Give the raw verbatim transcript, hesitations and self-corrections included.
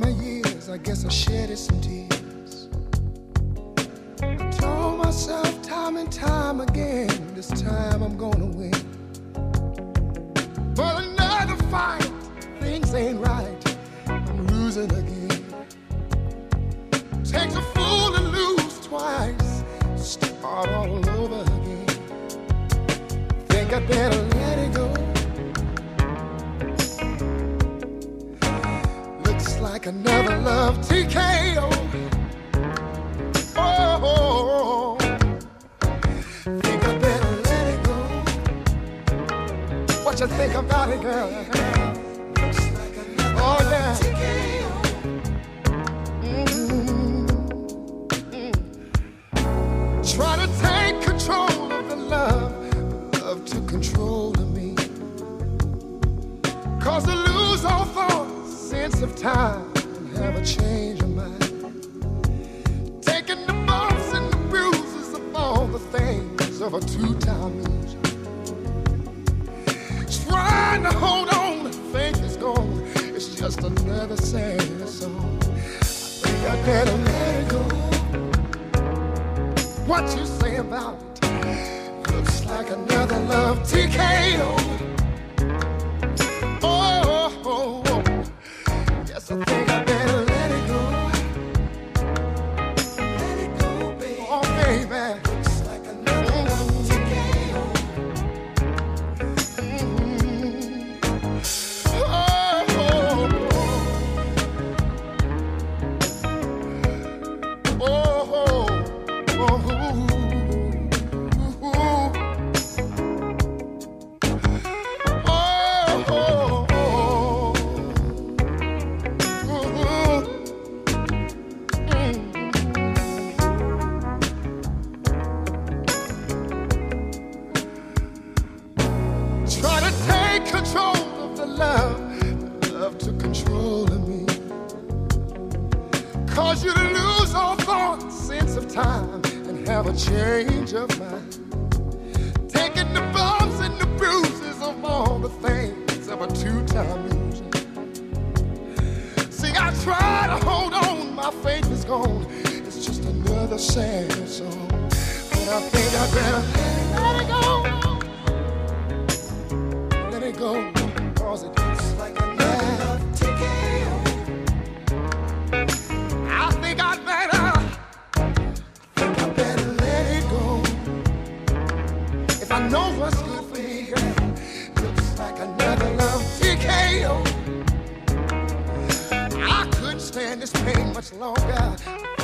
my years, I guess I shedded some tears. I told myself time and time again, this time I'm gonna win. But another fight, things ain't right, I'm losing again. Takes a fool to lose twice, start all over again. Think I better let it go. Looks like another love T K O. Oh, think I better let it go. What you think about it, girl? Looks like another oh, yeah. love T K O. Try to take control of the love, love to control of me. Cause I lose all thought, sense of time, and have a change of mind. Taking the bumps and the bruises of all the things of a two-time loser. Trying to hold on, the faith is gone. It's just another sad song. I think I better let it go. What you say about it? Looks like another love T K O. Oh, oh, oh. Yes, I think I better let it go. Let it go, baby. Oh, baby. Looks like another love T K O. Mm-hmm. Oh, oh, oh. Oh, oh. Oh, ooh, ooh, ooh. Oh, oh, oh. Ooh, ooh. Mm. Try to take control of the love, love to control of me. Cause you to lose all thought, sense of time, and have a change of mind. Taking the bumps and the bruises of all the things of a two-time loser. See, I try to hold on, my faith is gone. It's just another sad song. But I think I better let it go. Let it go, cause it looks like another T K O. I think I'd better, think I better let it go. If I know what's good for me, girl, looks like another love T K O. I couldn't stand this pain much longer.